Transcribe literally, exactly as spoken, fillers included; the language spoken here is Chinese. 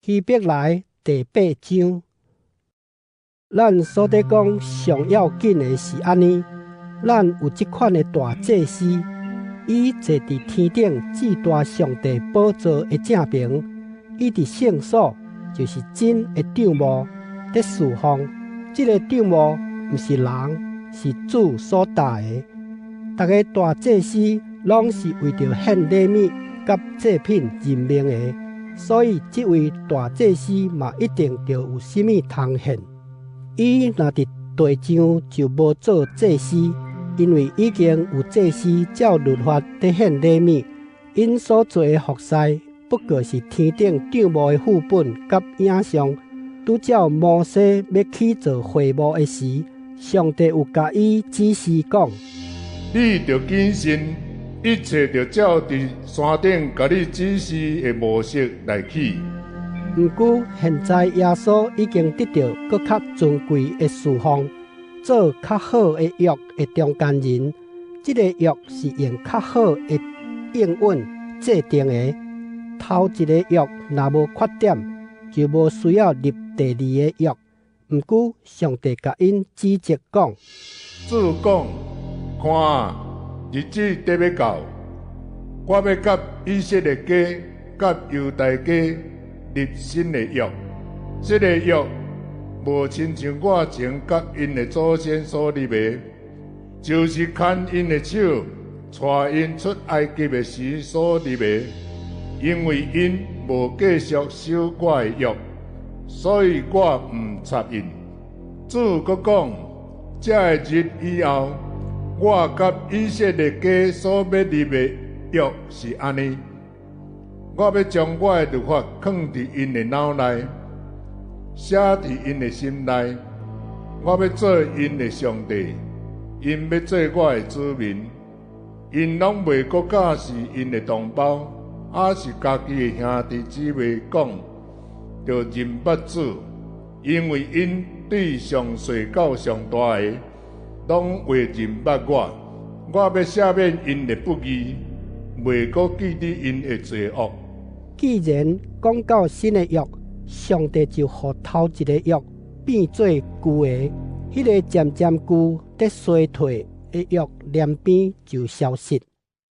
希伯来第八章，咱所得讲上要紧的是安尼，咱有即款的大祭司，伊坐伫天顶至大上帝宝座的正边，伊伫圣所就是真的帐幕在侍奉。即、这个帐幕毋是人，是主所带的。逐个大祭司拢是为着献礼物甲祭品任命的，所以即位大祭司嘛一定着有啥物通献。伊若伫地上就无做祭司，因为已经有祭司照律法在献礼物，因所做的服侍不过是天顶帐幕的副本甲影像。拄照摩西要去做会幕的时，上帝有甲伊指示讲： 你着谨慎，一切着照伫山顶甲你指示的模式来去。 毋过现在耶稣已经得到更较尊贵的侍奉，做较好的约的中间人。这个约是用较好的应允制定的。头一个约若无缺点，就无需要立第二个约。毋过上帝甲因指责讲： 主讲，看啊，日子得要到，我要甲以色列家、甲犹大家立新的约。这个约无亲像我前甲因的祖先所立的，就是牵因的手，带因出埃及的时所立的。因为因无继续守我的约，所以我毋插因。主阁讲，这个日以后，我甲以色列家所要立的约是安尼：我要将我的律法放伫因的脑内，写伫因的心内。我要做因的上帝，因要做我的子民。因拢袂国假是因的同胞。也是家己的兄弟姊妹讲，着认捌主，因为因对上细到上大的，拢会认捌我。我要赦免因的不义，袂阁记得因的罪恶。 既然讲到新的约，上帝就互头一个约变做旧的，迄、那个渐渐旧得衰退的约念边就消失。